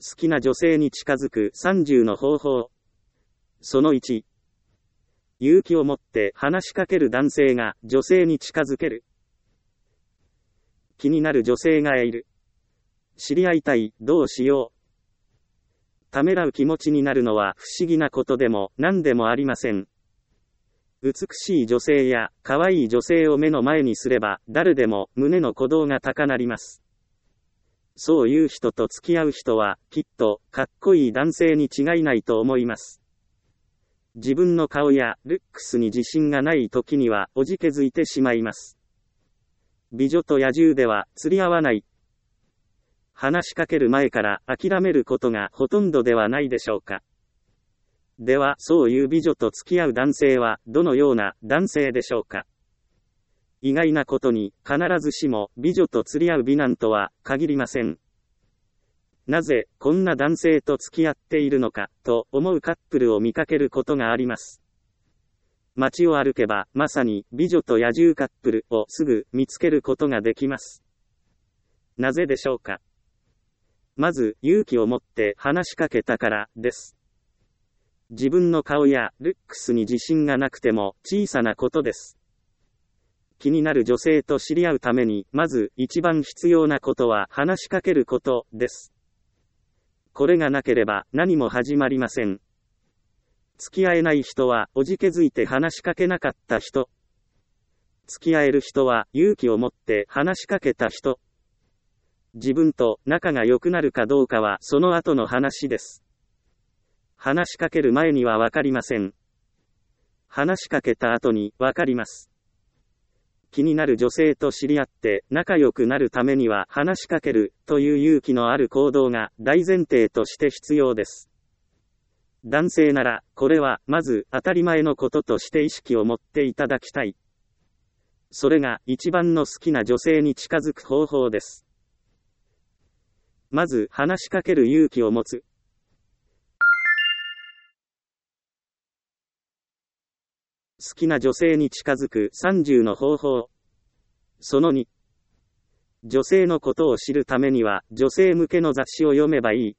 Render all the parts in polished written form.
好きな女性に近づく30の方法。その1。勇気を持って話しかける男性が女性に近づける。気になる女性がいる。知り合いたい、どうしよう。ためらう気持ちになるのは不思議なことでも何でもありません。美しい女性や可愛い女性を目の前にすれば誰でも胸の鼓動が高鳴ります。そういう人と付き合う人はきっとかっこいい男性に違いないと思います。自分の顔やルックスに自信がない時にはおじけづいてしまいます。美女と野獣では釣り合わない。話しかける前から諦めることがほとんどではないでしょうか。では、そういう美女と付き合う男性はどのような男性でしょうか。意外なことに必ずしも美女と釣り合う美男とは限りません。なぜこんな男性と付き合っているのかと思うカップルを見かけることがあります。街を歩けばまさに美女と野獣カップルをすぐ見つけることができます。なぜでしょうか。まず勇気を持って話しかけたからです。自分の顔やルックスに自信がなくても小さなことです。気になる女性と知り合うためにまず一番必要なことは話しかけることです。これがなければ何も始まりません。付き合えない人はおじけづいて話しかけなかった人。付き合える人は勇気を持って話しかけた人。自分と仲が良くなるかどうかはその後の話です。話しかける前にはわかりません。話しかけた後にわかります。気になる女性と知り合って仲良くなるためには話しかけるという勇気のある行動が大前提として必要です。男性ならこれはまず当たり前のこととして意識を持っていただきたい。それが一番の好きな女性に近づく方法です。まず話しかける勇気を持つ。好きな女性に近づく30の方法。その2。女性のことを知るためには女性向けの雑誌を読めばいい。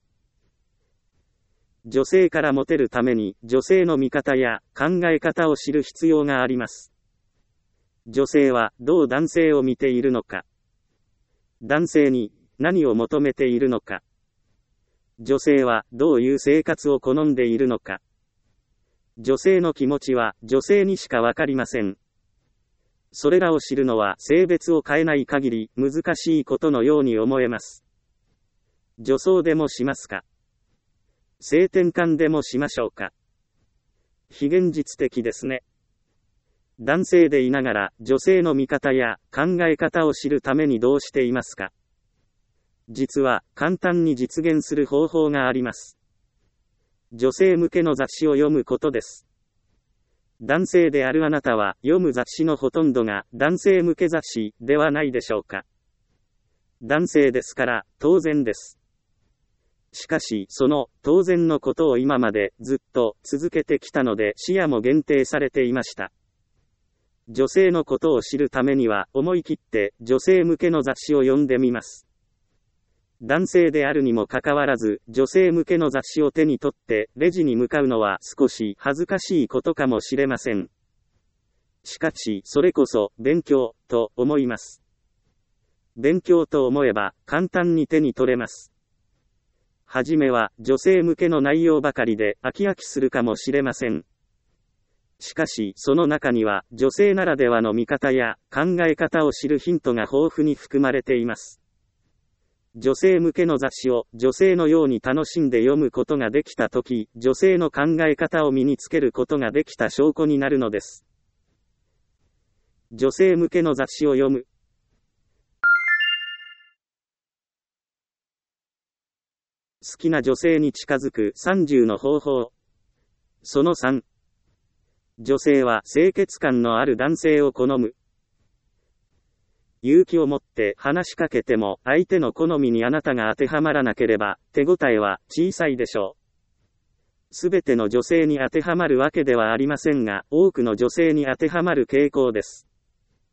女性からモテるために女性の見方や考え方を知る必要があります。女性はどう男性を見ているのか。男性に何を求めているのか。女性はどういう生活を好んでいるのか。女性の気持ちは女性にしかわかりません。それらを知るのは性別を変えない限り難しいことのように思えます。女装でもしますか。性転換でもしましょうか。非現実的ですね。男性でいながら女性の見方や考え方を知るためにどうしていますか。実は簡単に実現する方法があります。女性向けの雑誌を読むことです。男性であるあなたは読む雑誌のほとんどが男性向け雑誌ではないでしょうか。男性ですから当然です。しかしその当然のことを今までずっと続けてきたので視野も限定されていました。女性のことを知るためには思い切って女性向けの雑誌を読んでみます。男性であるにもかかわらず女性向けの雑誌を手に取ってレジに向かうのは少し恥ずかしいことかもしれません。しかしそれこそ勉強と思います。勉強と思えば簡単に手に取れます。はじめは女性向けの内容ばかりで飽き飽きするかもしれません。しかしその中には女性ならではの見方や考え方を知るヒントが豊富に含まれています。女性向けの雑誌を女性のように楽しんで読むことができたとき、女性の考え方を身につけることができた証拠になるのです。女性向けの雑誌を読む。好きな女性に近づく30の方法。その3。女性は清潔感のある男性を好む。勇気を持って話しかけても相手の好みにあなたが当てはまらなければ手応えは小さいでしょう。すべての女性に当てはまるわけではありませんが、多くの女性に当てはまる傾向です。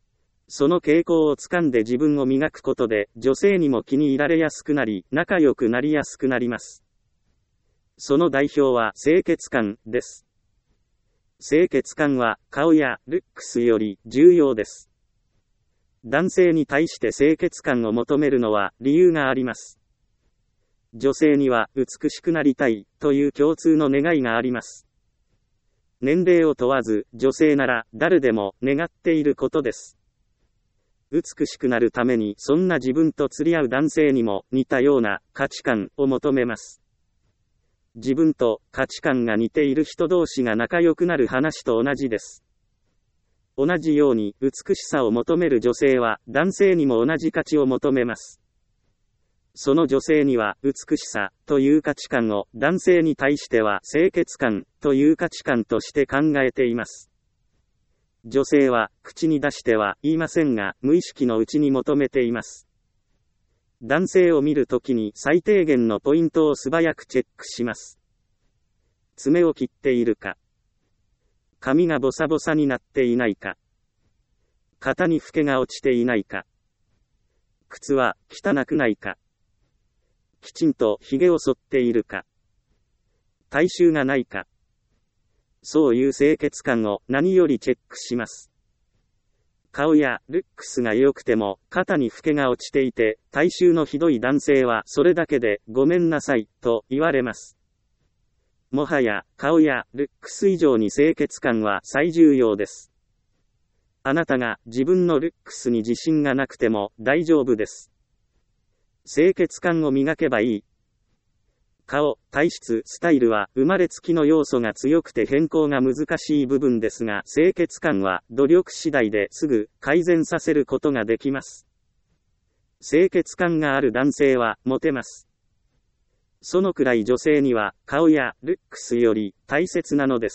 その傾向をつかんで自分を磨くことで、女性にも気に入られやすくなり、仲良くなりやすくなります。その代表は清潔感です。清潔感は顔やルックスより重要です。男性に対して清潔感を求めるのは理由があります。女性には美しくなりたいという共通の願いがあります。年齢を問わず、女性なら誰でも願っていることです。美しくなるためにそんな自分と釣り合う男性にも似たような価値観を求めます。自分と価値観が似ている人同士が仲良くなる話と同じです。同じように美しさを求める女性は男性にも同じ価値を求めます。その女性には美しさという価値観を、男性に対しては清潔感という価値観として考えています。女性は口に出しては言いませんが、無意識のうちに求めています。男性を見るときに最低限のポイントを素早くチェックします。爪を切っているか、髪がボサボサになっていないか、肩にフケが落ちていないか、靴は汚くないか、きちんと髭を剃っているか、体臭がないか、そういう清潔感を何よりチェックします。顔やルックスが良くても肩にフケが落ちていて体臭のひどい男性はそれだけでごめんなさいと言われます。もはや顔やルックス以上に清潔感は最重要です。あなたが自分のルックスに自信がなくても大丈夫です。清潔感を磨けばいい。顔、体質、スタイルは生まれつきの要素が強くて変更が難しい部分ですが、清潔感は努力次第ですぐ改善させることができます。清潔感がある男性はモテます。そのくらい女性には顔やルックスより大切なのです。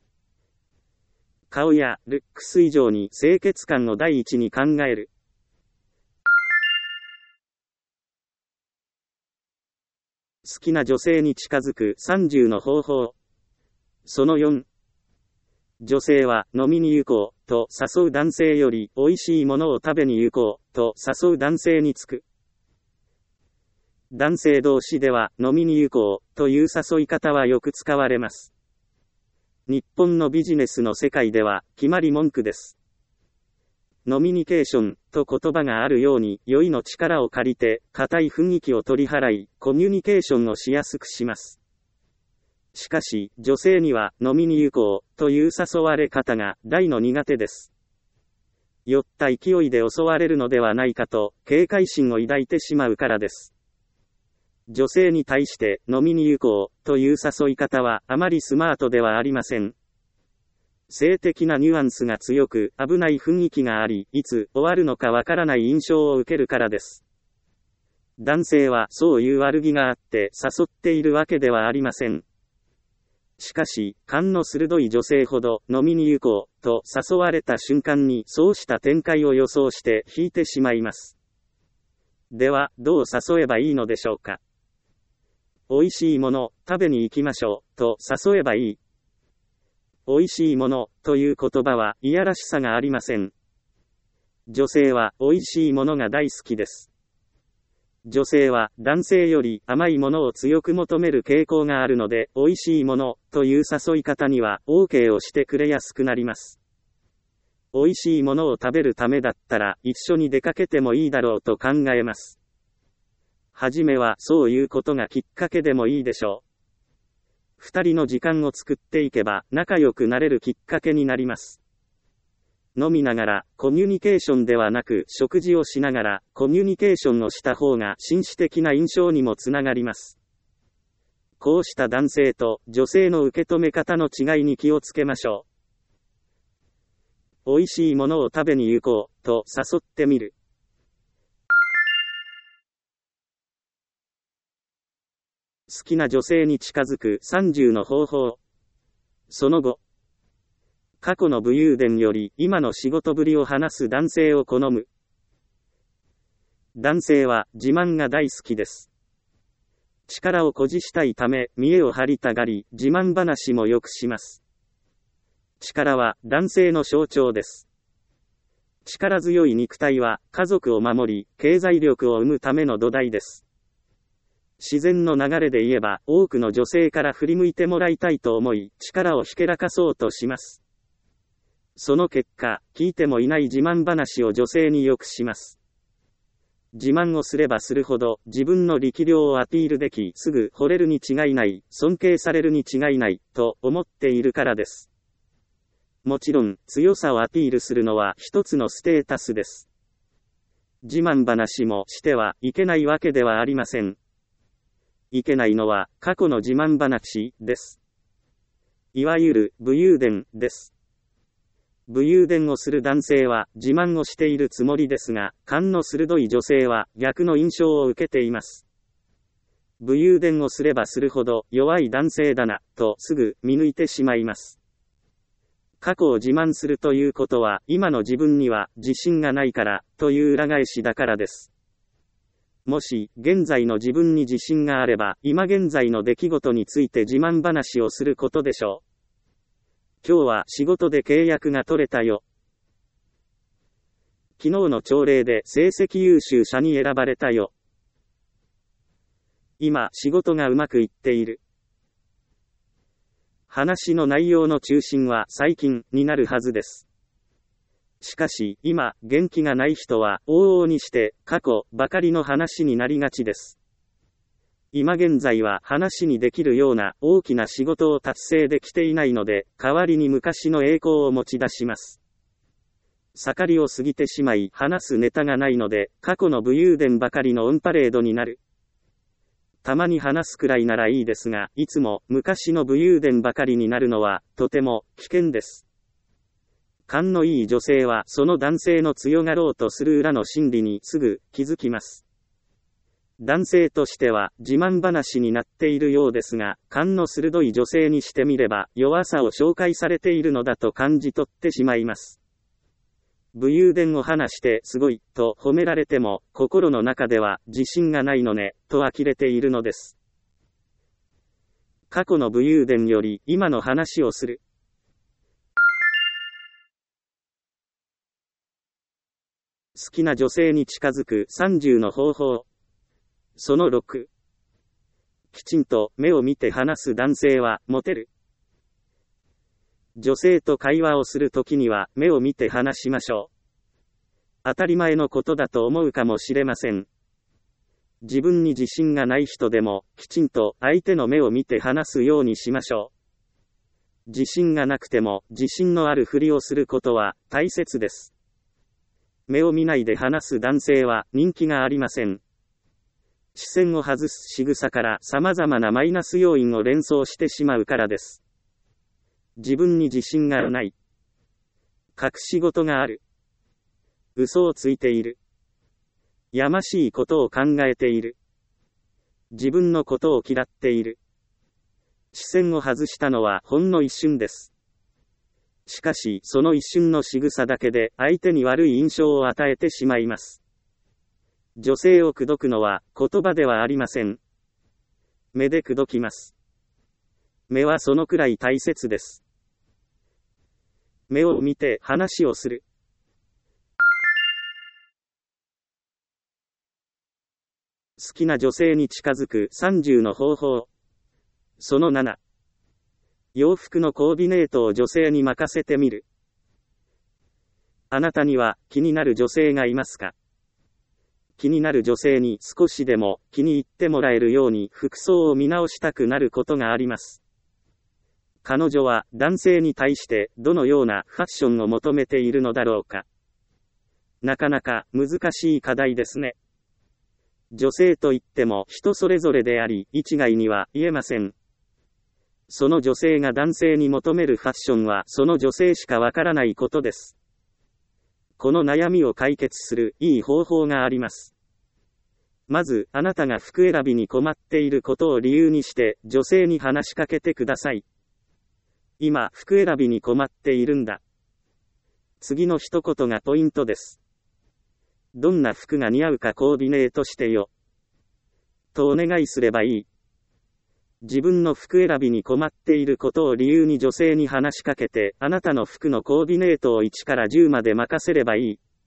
顔やルックス以上に清潔感を第一に考える。好きな女性に近づく30の方法。その4。女性は飲みに行こうと誘う男性より美味しいものを食べに行こうと誘う男性につく。男性同士では飲みに行こうという誘い方はよく使われます。日本のビジネスの世界では決まり文句です。ノミニケーションと言葉があるように、酔いの力を借りて、固い雰囲気を取り払い、コミュニケーションをしやすくします。しかし、女性には飲みに行こうという誘われ方が大の苦手です。酔った勢いで襲われるのではないかと、警戒心を抱いてしまうからです。女性に対して飲みに行こうという誘い方はあまりスマートではありません。性的なニュアンスが強く危ない雰囲気があり、いつ終わるのかわからない印象を受けるからです。男性はそういう悪気があって誘っているわけではありません。しかし、勘の鋭い女性ほど飲みに行こうと誘われた瞬間にそうした展開を予想して引いてしまいます。では、どう誘えばいいのでしょうか。美味しいもの、食べに行きましょうと誘えばいい。美味しいものという言葉はいやらしさがありません。女性は美味しいものが大好きです。女性は男性より甘いものを強く求める傾向があるので、美味しいものという誘い方には OK をしてくれやすくなります。美味しいものを食べるためだったら一緒に出かけてもいいだろうと考えます。はじめはそういうことがきっかけでもいいでしょう。二人の時間を作っていけば仲良くなれるきっかけになります。飲みながらコミュニケーションではなく食事をしながらコミュニケーションをした方が紳士的な印象にもつながります。こうした男性と女性の受け止め方の違いに気をつけましょう。美味しいものを食べに行こうと誘ってみる。好きな女性に近づく30の方法。その後、過去の武勇伝より今の仕事ぶりを話す男性を好む。男性は自慢が大好きです。力を誇示したいため見栄を張りたがり、自慢話もよくします。力は男性の象徴です。 力強い肉体は家族を守り、経済力を生むための土台です。自然の流れで言えば、多くの女性から振り向いてもらいたいと思い、力をひけらかそうとします。その結果、聞いてもいない自慢話を女性によくします。自慢をすればするほど、自分の力量をアピールでき、すぐ惚れるに違いない、尊敬されるに違いない、と思っているからです。もちろん、強さをアピールするのは一つのステータスです。自慢話もしてはいけないわけではありません。いけないのは、過去の自慢話です。いわゆる、武勇伝です。武勇伝をする男性は、自慢をしているつもりですが、勘の鋭い女性は、逆の印象を受けています。武勇伝をすればするほど、弱い男性だな、とすぐ見抜いてしまいます。過去を自慢するということは、今の自分には自信がないから、という裏返しだからです。もし、現在の自分に自信があれば、今現在の出来事について自慢話をすることでしょう。今日は仕事で契約が取れたよ。昨日の朝礼で成績優秀者に選ばれたよ。今、仕事がうまくいっている。話の内容の中心は最近になるはずです。しかし、今、元気がない人は、往々にして、過去ばかりの話になりがちです。今現在は話にできるような大きな仕事を達成できていないので、代わりに昔の栄光を持ち出します。盛りを過ぎてしまい、話すネタがないので、過去の武勇伝ばかりのオンパレードになる。たまに話すくらいならいいですが、いつも昔の武勇伝ばかりになるのは、とても危険です。勘のいい女性はその男性の強がろうとする裏の心理にすぐ気づきます。男性としては自慢話になっているようですが、勘の鋭い女性にしてみれば弱さを紹介されているのだと感じ取ってしまいます。武勇伝を話してすごいと褒められても心の中では自信がないのねと呆れているのです。過去の武勇伝より今の話をする。好きな女性に近づく30の方法。その6。きちんと目を見て話す男性はモテる。女性と会話をするときには目を見て話しましょう。当たり前のことだと思うかもしれません。自分に自信がない人でもきちんと相手の目を見て話すようにしましょう。自信がなくても自信のあるふりをすることは大切です。目を見ないで話す男性は人気がありません。視線を外す仕草から様々なマイナス要因を連想してしまうからです。自分に自信がない。隠し事がある。嘘をついている。やましいことを考えている。自分のことを嫌っている。視線を外したのはほんの一瞬です。しかし、その一瞬の仕草だけで相手に悪い印象を与えてしまいます。女性を口説くのは言葉ではありません。目で口説きます。目はそのくらい大切です。目を見て話をする。好きな女性に近づく30の方法。その7。洋服のコーディネートを女性に任せてみる。あなたには気になる女性がいますか？気になる女性に少しでも気に入ってもらえるように服装を見直したくなることがあります。彼女は男性に対してどのようなファッションを求めているのだろうか。なかなか難しい課題ですね。女性といっても人それぞれであり、一概には言えません。その女性が男性に求めるファッションはその女性しかわからないことです。この悩みを解決するいい方法があります。まず、あなたが服選びに困っていることを理由にして女性に話しかけてください。今、服選びに困っているんだ。次の一言がポイントです。どんな服が似合うかコーディネートしてよ。とお願いすればいい。自分の服選びに困っていることを理由に女性に話しかけて、あなたの服のコーディネートを1から10まで任せればいい。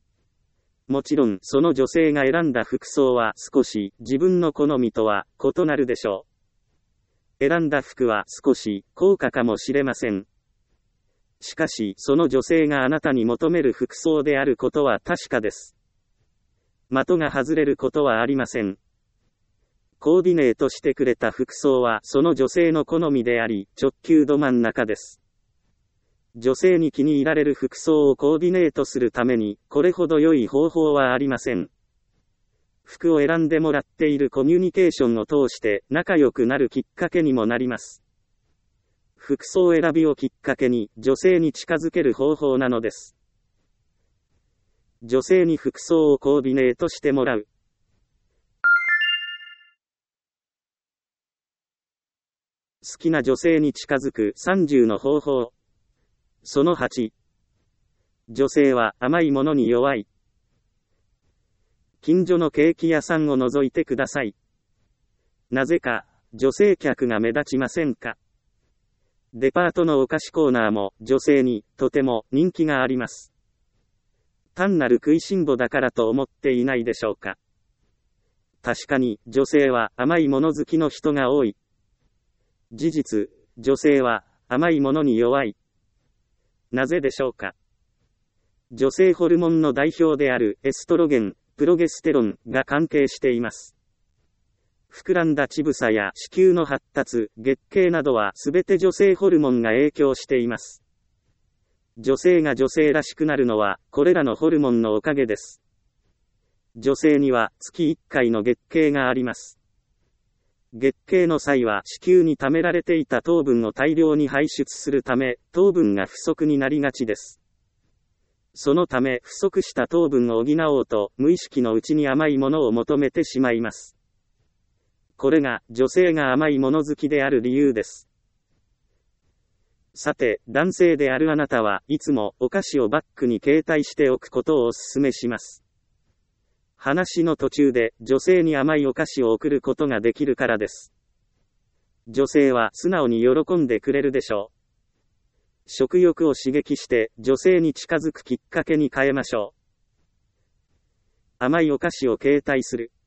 もちろんその女性が選んだ服装は少し自分の好みとは異なるでしょう。選んだ服は少し高価かもしれません。しかしその女性があなたに求める服装であることは確かです。的が外れることはありません。コーディネートしてくれた服装はその女性の好みであり、直球ど真ん中です。女性に気に入られる服装をコーディネートするために、これほど良い方法はありません。服を選んでもらっているコミュニケーションを通して仲良くなるきっかけにもなります。服装選びをきっかけに女性に近づける方法なのです。女性に服装をコーディネートしてもらう。好きな女性に近づく30の方法。その8。女性は甘いものに弱い。近所のケーキ屋さんを覗いてください。なぜか、女性客が目立ちませんか？デパートのお菓子コーナーも女性にとても人気があります。単なる食いしん坊だからと思っていないでしょうか。確かに女性は甘いもの好きの人が多い。事実、女性は甘いものに弱い。なぜでしょうか。女性ホルモンの代表であるエストロゲン、プロゲステロンが関係しています。膨らんだ乳房や子宮の発達、月経などはすべて女性ホルモンが影響しています。女性が女性らしくなるのは、これらのホルモンのおかげです。女性には月1回の月経があります。月経の際は子宮に溜められていた糖分を大量に排出するため、糖分が不足になりがちです。そのため不足した糖分を補おうと、無意識のうちに甘いものを求めてしまいます。これが女性が甘いもの好きである理由です。さて、男性であるあなたはいつもお菓子をバッグに携帯しておくことをお勧めします。話の途中で女性に甘いお菓子を送ることができるからです。女性は素直に喜んでくれるでしょう。食欲を刺激して女性に近づくきっかけに変えましょう。甘いお菓子を携帯する。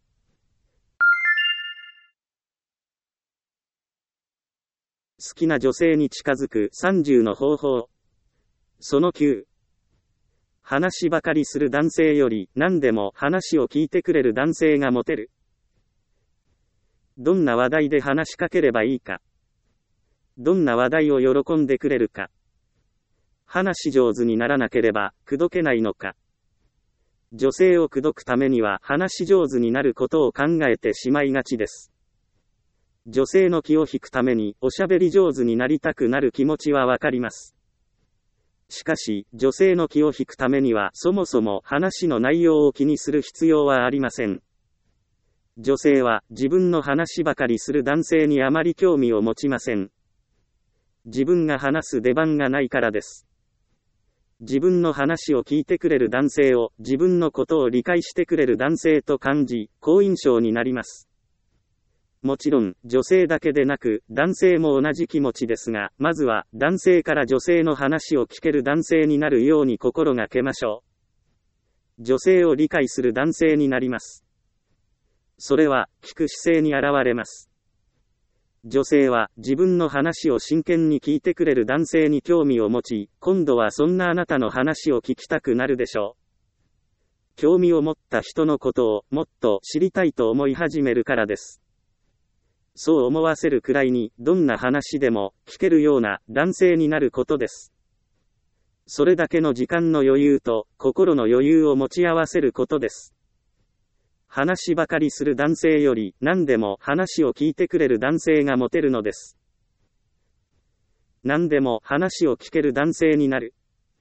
好きな女性に近づく30の方法。その9。話ばかりする男性より何でも話を聞いてくれる男性がモテる。どんな話題で話しかければいいか。どんな話題を喜んでくれるか。話上手にならなければ口説けないのか。女性を口説くためには話上手になることを考えてしまいがちです。女性の気を引くためにおしゃべり上手になりたくなる気持ちはわかります。しかし、女性の気を引くためにはそもそも話の内容を気にする必要はありません。女性は自分の話ばかりする男性にあまり興味を持ちません。自分が話す出番がないからです。自分の話を聞いてくれる男性を自分のことを理解してくれる男性と感じ、好印象になります。もちろん、女性だけでなく、男性も同じ気持ちですが、まずは、男性から女性の話を聞ける男性になるように心がけましょう。女性を理解する男性になります。それは、聞く姿勢に現れます。女性は、自分の話を真剣に聞いてくれる男性に興味を持ち、今度はそんなあなたの話を聞きたくなるでしょう。興味を持った人のことを、もっと知りたいと思い始めるからです。そう思わせるくらいに、どんな話でも聞けるような男性になることです。それだけの時間の余裕と心の余裕を持ち合わせることです。話ばかりする男性より何でも話を聞いてくれる男性がモテるのです。何でも話を聞ける男性になる。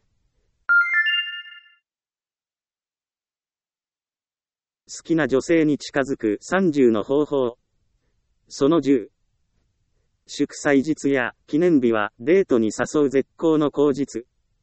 好きな女性に近づく30の方法。その10。祝祭日や記念日はデートに誘う絶好の口実。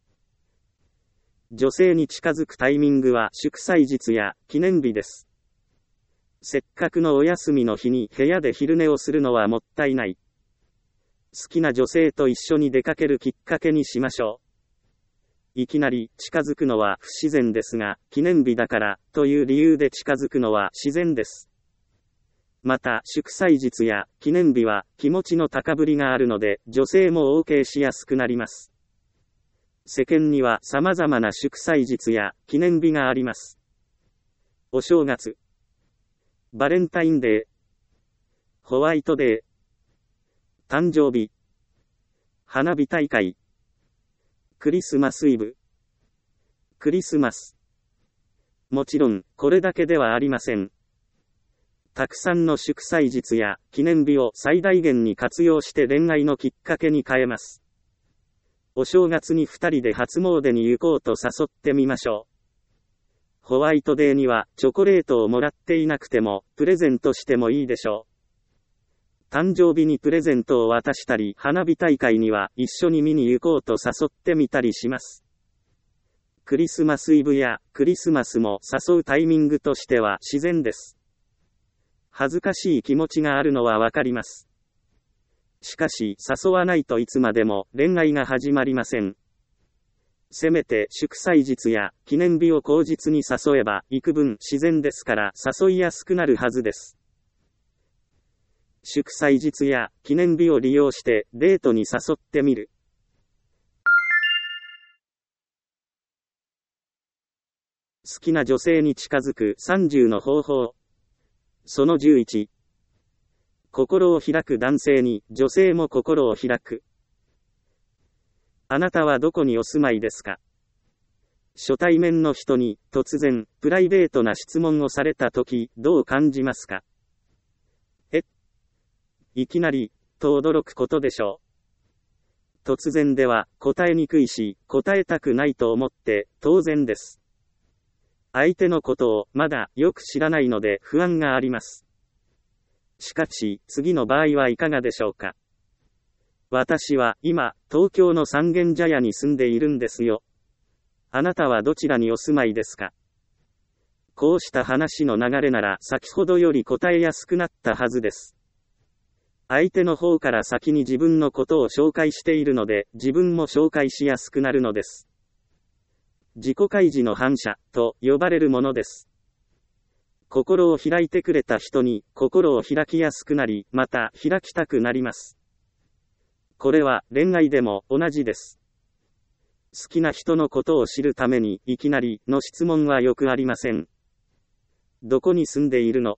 女性に近づくタイミングは祝祭日や記念日です。せっかくのお休みの日に部屋で昼寝をするのはもったいない。好きな女性と一緒に出かけるきっかけにしましょいきなり近づくのは不自然ですが、記念日だからという理由で近づくのは自然です。また、祝祭日や記念日は気持ちの高ぶりがあるので、女性も OK しやすくなります。世間には様々な祝祭日や記念日があります。お正月、バレンタインデー、ホワイトデー、誕生日、花火大会、クリスマスイブ、クリスマス。もちろん、これだけではありません。たくさんの祝祭日や記念日を最大限に活用して恋愛のきっかけに変えます。お正月に2人で初詣に行こうと誘ってみましょう。ホワイトデーにはチョコレートをもらっていなくてもプレゼントしてもいいでしょう。誕生日にプレゼントを渡したり、花火大会には一緒に見に行こうと誘ってみたりします。クリスマスイブやクリスマスも誘うタイミングとしては自然です。恥ずかしい気持ちがあるのはわかります。しかし、誘わないといつまでも恋愛が始まりません。せめて祝祭日や記念日を口実に誘えば幾分自然ですから誘いやすくなるはずです。祝祭日や記念日を利用してデートに誘ってみる。好きな女性に近づく30の方法。その11。心を開く男性に女性も心を開く。あなたはどこにお住まいですか？初対面の人に突然プライベートな質問をされたときどう感じますか？いきなりと驚くことでしょう。突然では答えにくいし答えたくないと思って当然です。相手のことをまだよく知らないので不安があります。しかし、次の場合はいかがでしょうか。私は今、東京の三軒茶屋に住んでいるんですよ。あなたはどちらにお住まいですか？こうした話の流れなら先ほどより答えやすくなったはずです。相手の方から先に自分のことを紹介しているので、自分も紹介しやすくなるのです。自己開示の反射と呼ばれるものです。心を開いてくれた人に心を開きやすくなり、また開きたくなります。これは恋愛でも同じです。好きな人のことを知るためにいきなりの質問はよくありません。どこに住んでいるの？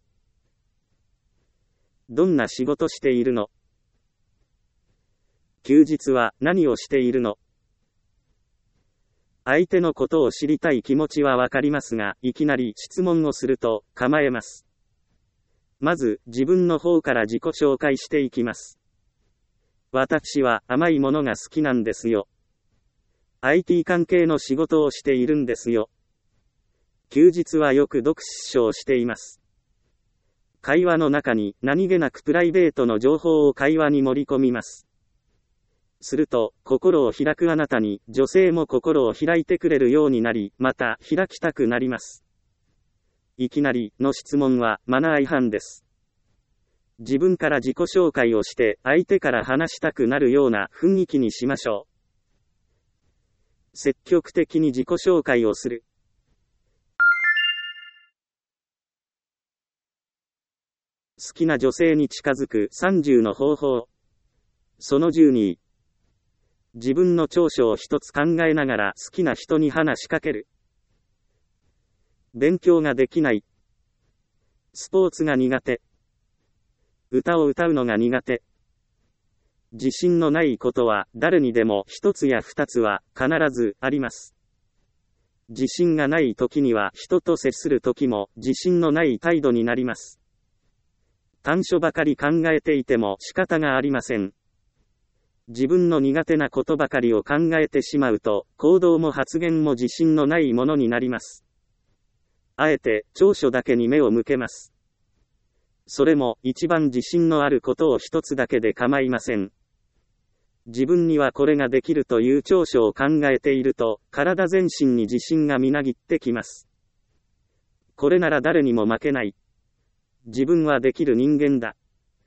どんな仕事しているの？休日は何をしているの？相手のことを知りたい気持ちはわかりますが、いきなり質問をすると構えます。まず、自分の方から自己紹介していきます。私は甘いものが好きなんですよ。IT 関係の仕事をしているんですよ。休日はよく読書をしています。会話の中に何気なくプライベートの情報を会話に盛り込みます。すると、心を開くあなたに、女性も心を開いてくれるようになり、また、開きたくなります。いきなりの質問は、マナー違反です。自分から自己紹介をして、相手から話したくなるような雰囲気にしましょう。積極的に自己紹介をする。好きな女性に近づく30の方法。その12。自分の長所を一つ考えながら好きな人に話しかける。勉強ができない。スポーツが苦手。歌を歌うのが苦手。自信のないことは誰にでも一つや二つは必ずあります。自信がない時には人と接する時も自信のない態度になります。短所ばかり考えていても仕方がありません。自分の苦手なことばかりを考えてしまうと、行動も発言も自信のないものになります。あえて、長所だけに目を向けます。それも、一番自信のあることを一つだけで構いません。自分にはこれができるという長所を考えていると、体全身に自信がみなぎってきます。これなら誰にも負けない。自分はできる人間だ。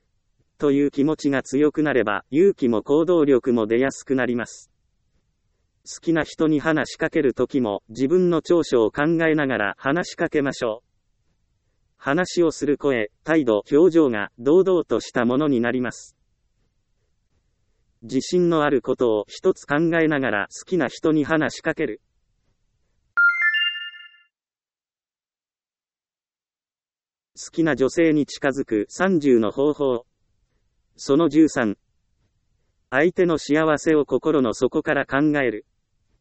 という気持ちが強くなれば、勇気も行動力も出やすくなります。 好きな人に話しかけるときも自分の長所を考えながら話しかけましょう。話をする声、態度、表情が堂々としたものになります。自信のあることを一つ考えながら好きな人に話しかける。好きな女性に近づく30の方法。その13。相手の幸せを心の底から考える。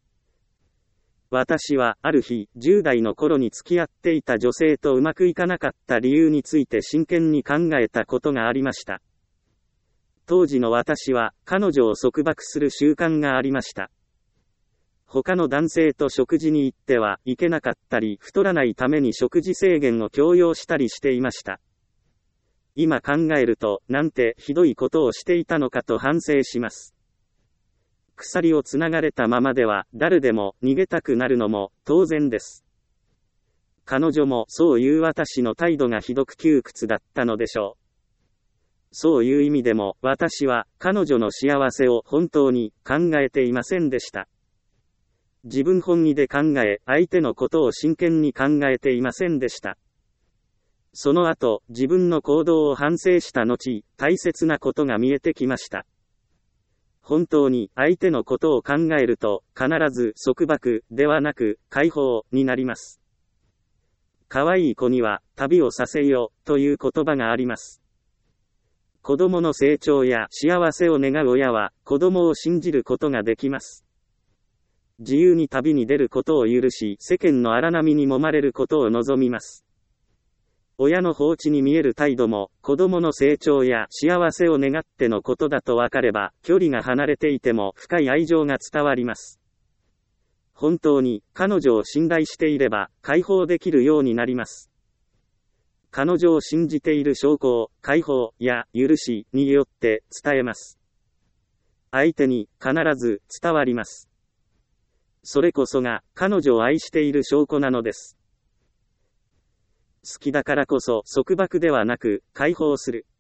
私は、ある日、10代の頃に付き合っていた女性とうまくいかなかった理由について真剣に考えたことがありました。当時の私は、彼女を束縛する習慣がありました。他の男性と食事に行ってはいけなかったり、太らないために食事制限を強要したりしていました。今考えると、なんてひどいことをしていたのかと反省します。鎖をつながれたままでは、誰でも逃げたくなるのも当然です。彼女もそういう私の態度がひどく窮屈だったのでしょう。そういう意味でも、私は彼女の幸せを本当に考えていませんでした。自分本位で考え、相手のことを真剣に考えていませんでした。その後、自分の行動を反省した後、大切なことが見えてきました。本当に相手のことを考えると、必ず束縛ではなく解放になります。可愛い子には旅をさせよという言葉があります。子供の成長や幸せを願う親は子供を信じることができます。自由に旅に出ることを許し、世間の荒波に揉まれることを望みます。親の放置に見える態度も、子供の成長や幸せを願ってのことだと分かれば、距離が離れていても深い愛情が伝わります。本当に、彼女を信頼していれば、解放できるようになります。彼女を信じている証拠を、解放や許しによって伝えます。相手に必ず伝わります。それこそが、彼女を愛している証拠なのです。好きだからこそ束縛ではなく解放する。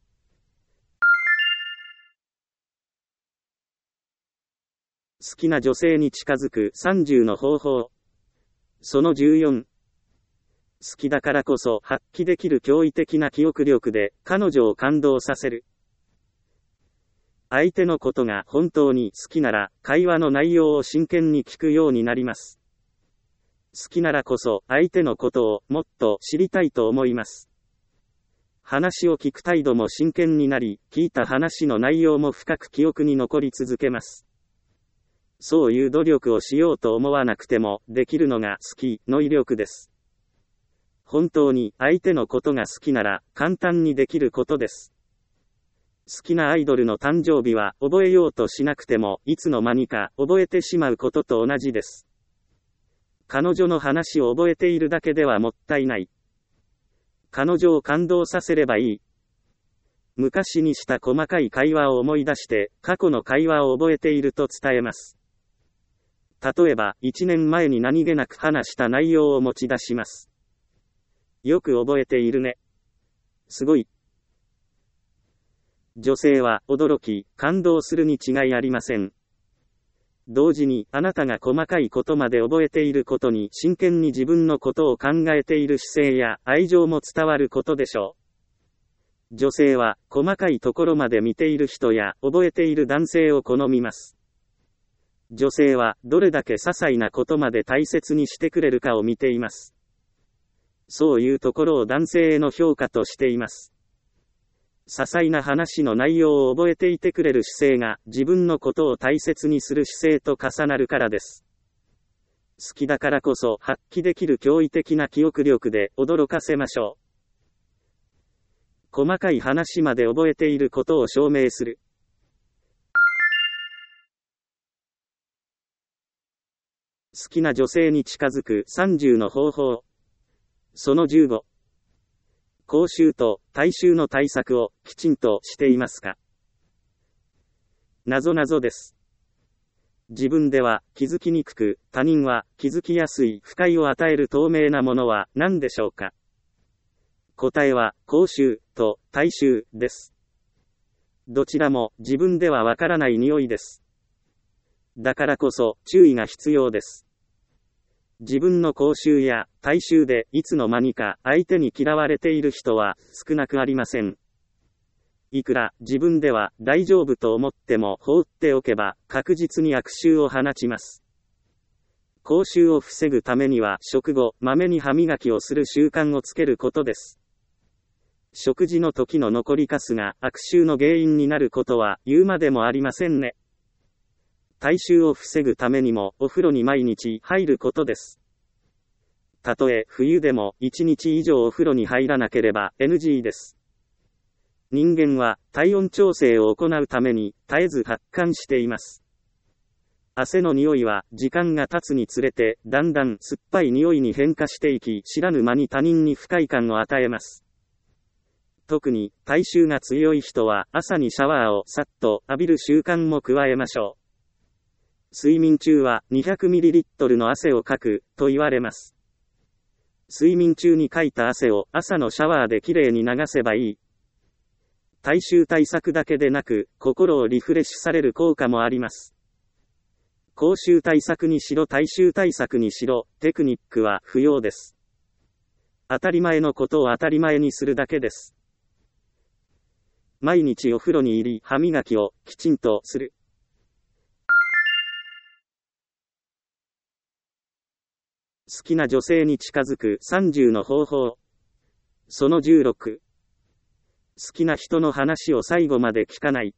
好きな女性に近づく30の方法。その14。好きだからこそ発揮できる驚異的な記憶力で彼女を感動させる。相手のことが本当に好きなら会話の内容を真剣に聞くようになります。好きならこそ相手のことをもっと知りたいと思います。話を聞く態度も真剣になり、聞いた話の内容も深く記憶に残り続けます。そういう努力をしようと思わなくてもできるのが好きの威力です。本当に相手のことが好きなら簡単にできることです。好きなアイドルの誕生日は覚えようとしなくてもいつの間にか覚えてしまうことと同じです。彼女の話を覚えているだけではもったいない。彼女を感動させればいい。昔にした細かい会話を思い出して、過去の会話を覚えていると伝えます。例えば、1年前に何気なく話した内容を持ち出します。よく覚えているね。すごい。女性は驚き、感動するに違いありません。同時に、あなたが細かいことまで覚えていることに真剣に自分のことを考えている姿勢や愛情も伝わることでしょう。女性は、細かいところまで見ている人や覚えている男性を好みます。女性は、どれだけ些細なことまで大切にしてくれるかを見ています。そういうところを男性への評価としています。些細な話の内容を覚えていてくれる姿勢が自分のことを大切にする姿勢と重なるからです。好きだからこそ発揮できる驚異的な記憶力で驚かせましょう。細かい話まで覚えていることを証明する。好きな女性に近づく30の方法。その15。口臭と体臭の対策をきちんとしていますか？なぞなぞです。自分では気づきにくく、他人は気づきやすい不快を与える透明なものは何でしょうか？答えは、口臭と体臭です。どちらも自分ではわからない匂いです。 だからこそ注意が必要です。自分の口臭や体臭でいつの間にか相手に嫌われている人は少なくありません。いくら自分では大丈夫と思っても放っておけば確実に悪臭を放ちます。口臭を防ぐためには食後、まめに歯磨きをする習慣をつけることです。食事の時の残りカスが悪臭の原因になることは言うまでもありませんね。体臭を防ぐためにもお風呂に毎日入ることです。たとえ冬でも1日以上お風呂に入らなければ NG です。人間は体温調整を行うために絶えず発汗しています。汗の匂いは時間が経つにつれてだんだん酸っぱい匂いに変化していき、知らぬ間に他人に不快感を与えます。特に体臭が強い人は朝にシャワーをさっと浴びる習慣も加えましょう。睡眠中は 200ml の汗をかくと言われます。睡眠中にかいた汗を朝のシャワーできれいに流せばいい。体臭対策だけでなく、心をリフレッシュされる効果もあります。口臭対策にしろ体臭対策にしろ、テクニックは不要です。当たり前のことを当たり前にするだけです。毎日お風呂に入り、歯磨きをきちんとする。好きな女性に近づく30の方法。その16。好きな人の話を最後まで聞かない。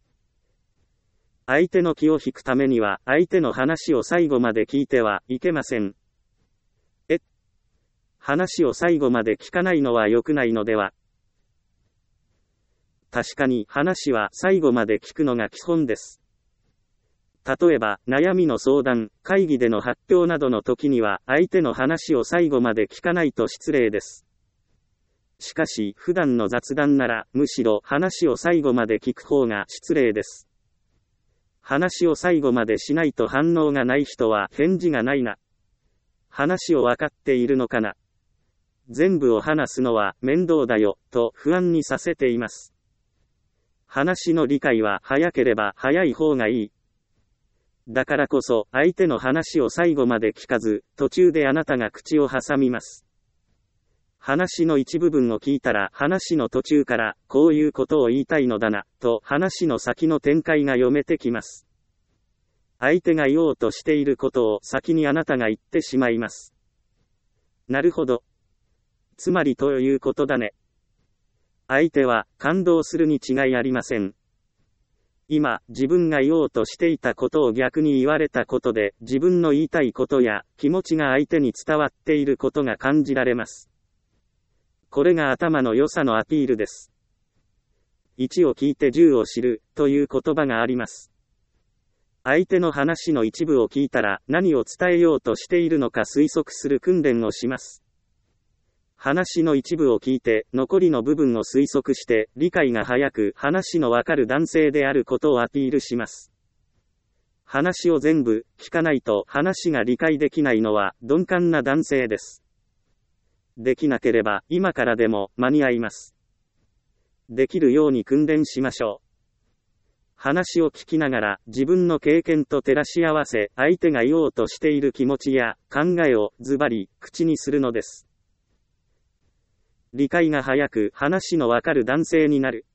相手の気を引くためには相手の話を最後まで聞いてはいけません。話を最後まで聞かないのは良くないのでは。確かに話は最後まで聞くのが基本です。例えば悩みの相談、会議での発表などの時には相手の話を最後まで聞かないと失礼です。しかし普段の雑談ならむしろ話を最後まで聞く方が失礼です。話を最後までしないと反応がない人は返事がないな。話を分かっているのかな。全部を話すのは面倒だよと不安にさせています。話の理解は早ければ早い方がいい。だからこそ相手の話を最後まで聞かず、途中であなたが口を挟みます。話の一部分を聞いたら話の途中からこういうことを言いたいのだなと話の先の展開が読めてきます。相手が言おうとしていることを先にあなたが言ってしまいます。なるほど。つまりということだね。相手は感動するに違いありません。今、自分が言おうとしていたことを逆に言われたことで自分の言いたいことや気持ちが相手に伝わっていることが感じられます。これが頭の良さのアピールです。1を聞いて10を知るという言葉があります。相手の話の一部を聞いたら何を伝えようとしているのか推測する訓練をします。話の一部を聞いて残りの部分を推測して理解が早く話のわかる男性であることをアピールします。話を全部聞かないと話が理解できないのは鈍感な男性です。できなければ今からでも間に合います。できるように訓練しましょう。話を聞きながら自分の経験と照らし合わせ相手が言おうとしている気持ちや考えをズバリ口にするのです。理解が早く話のわかる男性になる。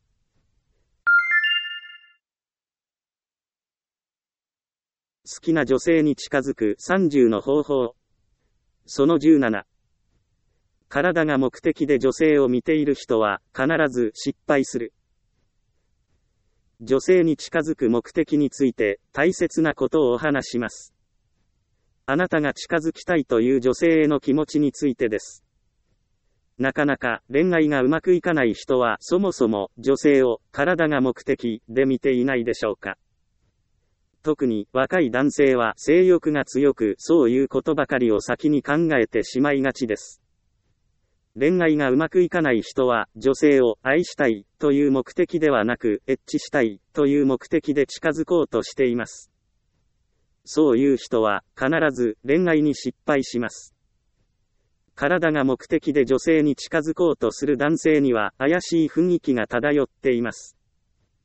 好きな女性に近づく30の方法。その17。体が目的で女性を見ている人は必ず失敗する。女性に近づく目的について大切なことをお話します。あなたが近づきたいという女性への気持ちについてです。なかなか恋愛がうまくいかない人はそもそも女性を体が目的で見ていないでしょうか。特に若い男性は性欲が強くそういうことばかりを先に考えてしまいがちです。恋愛がうまくいかない人は女性を愛したいという目的ではなくエッチしたいという目的で近づこうとしています。そういう人は必ず恋愛に失敗します。体が目的で女性に近づこうとする男性には怪しい雰囲気が漂っています。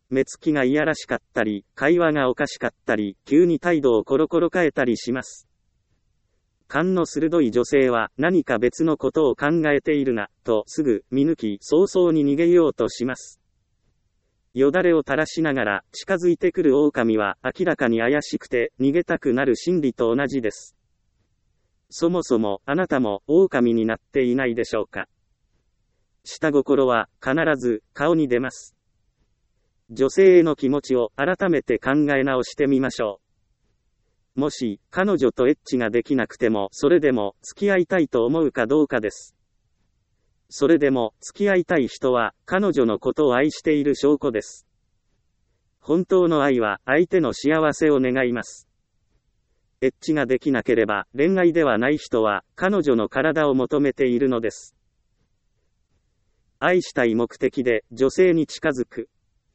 目つきがいやらしかったり、会話がおかしかったり、急に態度をコロコロ変えたりします。勘の鋭い女性は何か別のことを考えているな、とすぐ見抜き早々に逃げようとします。よだれを垂らしながら近づいてくる狼は明らかに怪しくて逃げたくなる心理と同じです。そもそもあなたも狼になっていないでしょうか。下心は必ず顔に出ます。女性への気持ちを改めて考え直してみましょう。もし彼女とエッチができなくてもそれでも付き合いたいと思うかどうかです。それでも付き合いたい人は彼女のことを愛している証拠です。本当の愛は相手の幸せを願います。エッチができなければ恋愛ではない人は彼女の体を求めているのです。愛したい目的で女性に近づく。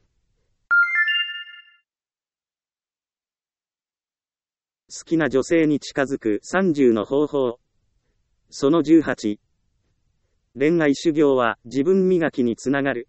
好きな女性に近づく30の方法。その18。恋愛修行は自分磨きにつながる。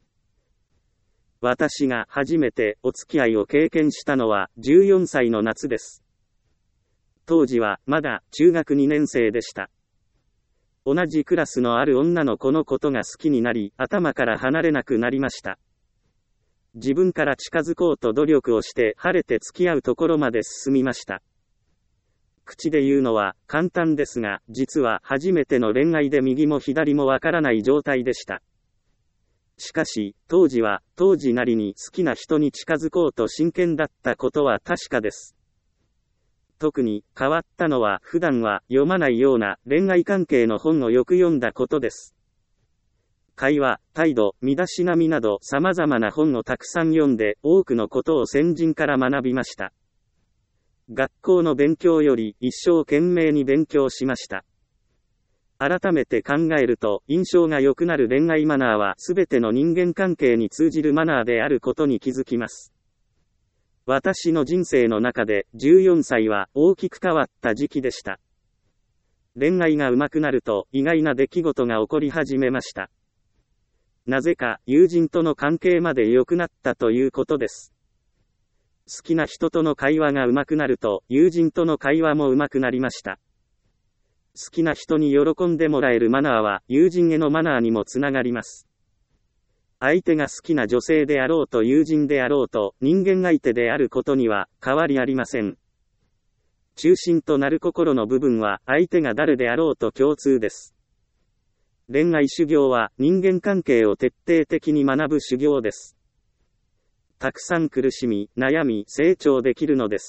私が初めてお付き合いを経験したのは14歳の夏です。当時はまだ中学2年生でした。同じクラスのある女の子のことが好きになり、頭から離れなくなりました。自分から近づこうと努力をして晴れて付き合うところまで進みました。口で言うのは簡単ですが、実は初めての恋愛で右も左もわからない状態でした。しかし、当時は当時なりに好きな人に近づこうと真剣だったことは確かです。特に変わったのは普段は読まないような恋愛関係の本をよく読んだことです。会話、態度、身だしなみなど様々な本をたくさん読んで多くのことを先人から学びました。学校の勉強より一生懸命に勉強しました。改めて考えると印象が良くなる恋愛マナーは全ての人間関係に通じるマナーであることに気づきます。私の人生の中で14歳は大きく変わった時期でした。恋愛が上手くなると意外な出来事が起こり始めました。なぜか友人との関係まで良くなったということです。好きな人との会話が上手くなると友人との会話も上手くなりました。好きな人に喜んでもらえるマナーは友人へのマナーにもつながります。相手が好きな女性であろうと友人であろうと人間相手であることには変わりありません。中心となる心の部分は相手が誰であろうと共通です。恋愛修行は人間関係を徹底的に学ぶ修行です。たくさん苦しみ、悩み、成長できるのです。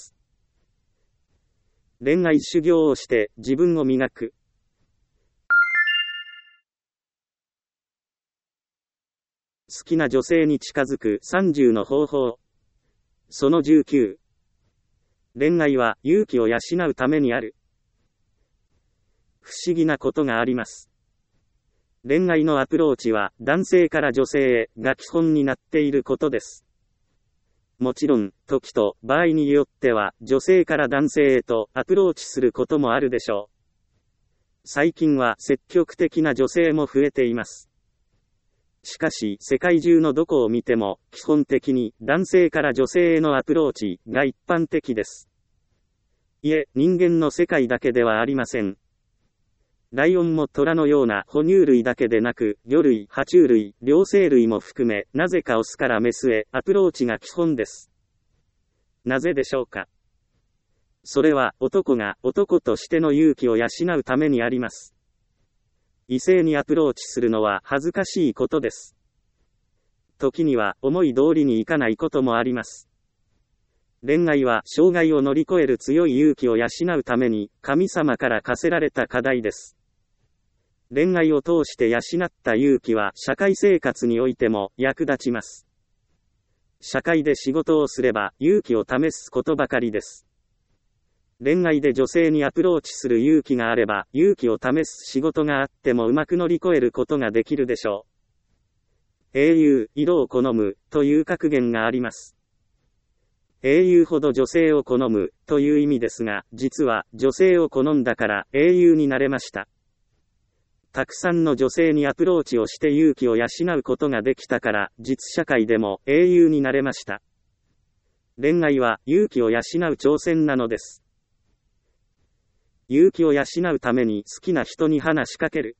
恋愛修行をして自分を磨く。好きな女性に近づく30の方法。その19。恋愛は勇気を養うためにある。不思議なことがあります。恋愛のアプローチは男性から女性へが基本になっていることです。もちろん、時と場合によっては女性から男性へとアプローチすることもあるでしょう。最近は積極的な女性も増えています。しかし、世界中のどこを見ても、基本的に男性から女性へのアプローチが一般的です。いえ、人間の世界だけではありません。ライオンも虎のような哺乳類だけでなく、魚類、爬虫類、両生類も含め、なぜかオスからメスへアプローチが基本です。なぜでしょうか。それは男が男としての勇気を養うためにあります。異性にアプローチするのは恥ずかしいことです。時には思い通りにいかないこともあります。恋愛は障害を乗り越える強い勇気を養うために神様から課せられた課題です。恋愛を通して養った勇気は社会生活においても役立ちます。社会で仕事をすれば勇気を試すことばかりです。恋愛で女性にアプローチする勇気があれば勇気を試す仕事があってもうまく乗り越えることができるでしょう。英雄、色を好むという格言があります。英雄ほど女性を好むという意味ですが、実は女性を好んだから英雄になれました。 たくさんの女性にアプローチをして勇気を養うことができたから、実社会でも英雄になれました。恋愛は勇気を養う挑戦なのです。勇気を養うために好きな人に話しかける。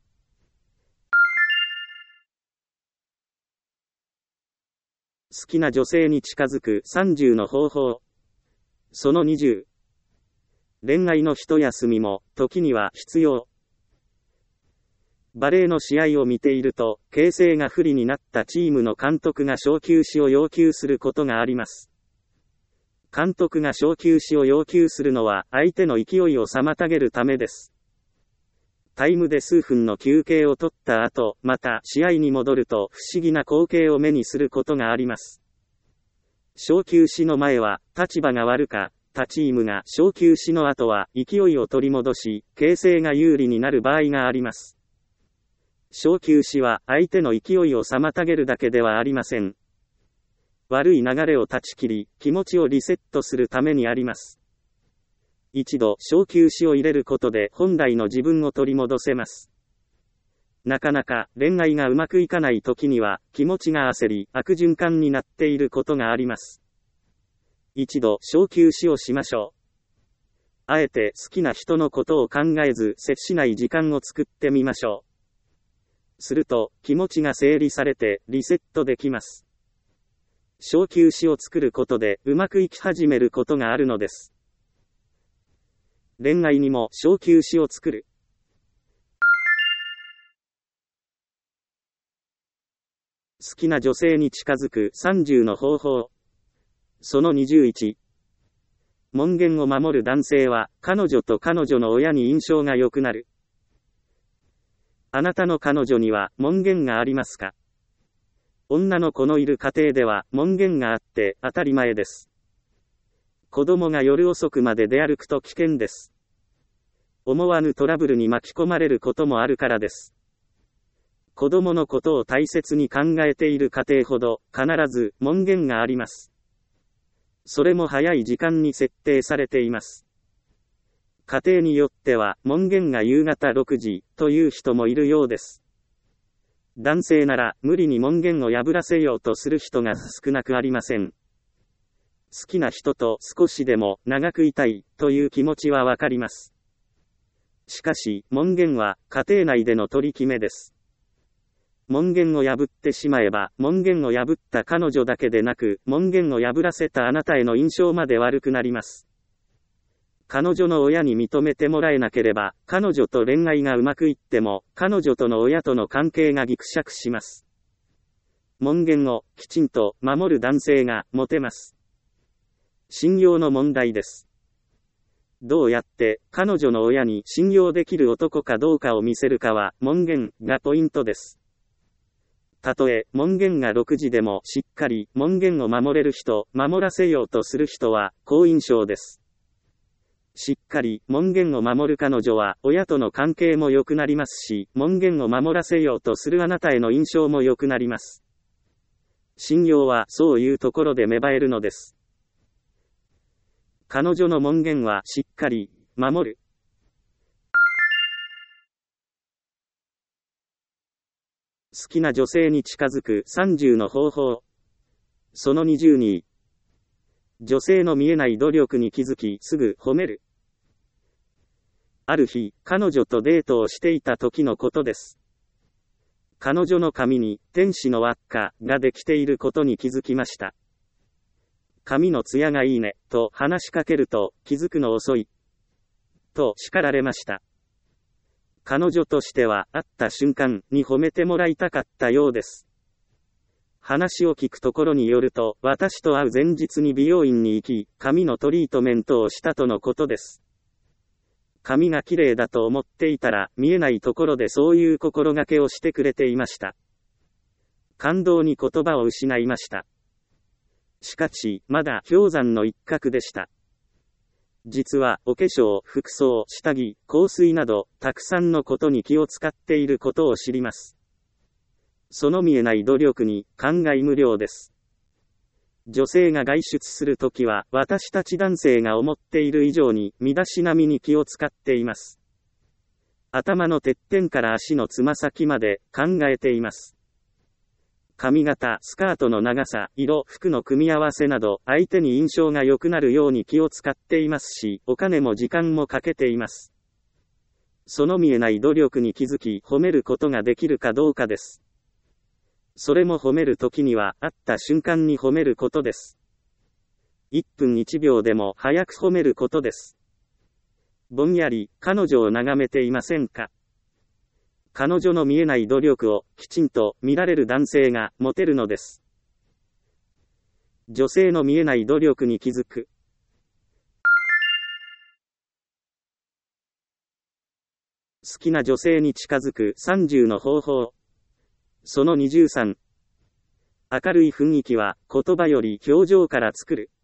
好きな女性に近づく30の方法。その20。恋愛の一休みも時には必要。バレーの試合を見ていると、形勢が不利になったチームの監督が小休止を要求することがあります。監督が小休止を要求するのは相手の勢いを妨げるためです。タイムで数分の休憩を取った後、また試合に戻ると不思議な光景を目にすることがあります。小休止の前は立場が悪かったチームが小休止の後は勢いを取り戻し、形勢が有利になる場合があります。小休止は相手の勢いを妨げるだけではありません。悪い流れを断ち切り、気持ちをリセットするためにあります。一度小休止を入れることで本来の自分を取り戻せます。なかなか恋愛がうまくいかない時には気持ちが焦り悪循環になっていることがあります。一度小休止をしましょう。あえて好きな人のことを考えず接しない時間を作ってみましょう。すると気持ちが整理されてリセットできます。小休止を作ることでうまくいき始めることがあるのです。恋愛にも小休止を作る。好きな女性に近づく30の方法。その21。門限を守る男性は彼女と彼女の親に印象が良くなる。あなたの彼女には門限がありますか？女の子のいる家庭では門限があって当たり前です。子供が夜遅くまで出歩くと危険です。思わぬトラブルに巻き込まれることもあるからです。子供のことを大切に考えている家庭ほど必ず門限があります。それも早い時間に設定されています。家庭によっては門限が夕方6時という人もいるようです。男性なら無理に門限を破らせようとする人が少なくありません。好きな人と少しでも長くいたいという気持ちはわかります。しかし門限は家庭内での取り決めです。門限を破ってしまえば門限を破った彼女だけでなく門限を破らせたあなたへの印象まで悪くなります。彼女の親に認めてもらえなければ、彼女と恋愛がうまくいっても、彼女との親との関係がぎくしゃくします。門限をきちんと守る男性がモテます。信用の問題です。どうやって彼女の親に信用できる男かどうかを見せるかは門限がポイントです。たとえ門限が6時でもしっかり門限を守れる人、守らせようとする人は好印象です。しっかり門限を守る彼女は親との関係も良くなりますし、門限を守らせようとするあなたへの印象も良くなります。信用はそういうところで芽生えるのです。彼女の門限はしっかり守る。好きな女性に近づく30の方法。その20に。女性の見えない努力に気づきすぐ褒める。ある日、彼女とデートをしていた時のことです。彼女の髪に天使の輪っかができていることに気づきました。髪のツヤがいいね、と話しかけると気づくの遅い。と叱られました。彼女としては会った瞬間に褒めてもらいたかったようです。話を聞くところによると、私と会う前日に美容院に行き、髪のトリートメントをしたとのことです。髪が綺麗だと思っていたら、見えないところでそういう心がけをしてくれていました。感動に言葉を失いました。しかし、まだ氷山の一角でした。実は、お化粧、服装、下着、香水など、たくさんのことに気を使っていることを知ります。その見えない努力に感慨無量です。女性が外出するときは、私たち男性が思っている以上に身だしなみに気を使っています。 頭のてっぺんから足のつま先まで考えています。髪型、スカートの長さ、色、服の組み合わせなど、相手に印象が良くなるように気を使っていますし、お金も時間もかけています。その見えない努力に気づき、褒めることができるかどうかです。それも褒めるときには、会った瞬間に褒めることです。1分1秒でも早く褒めることです。ぼんやり、彼女を眺めていませんか？彼女の見えない努力をきちんと見られる男性がモテるのです。女性の見えない努力に気づく。好きな女性に近づく30の方法。その23。明るい雰囲気は言葉より表情から作る。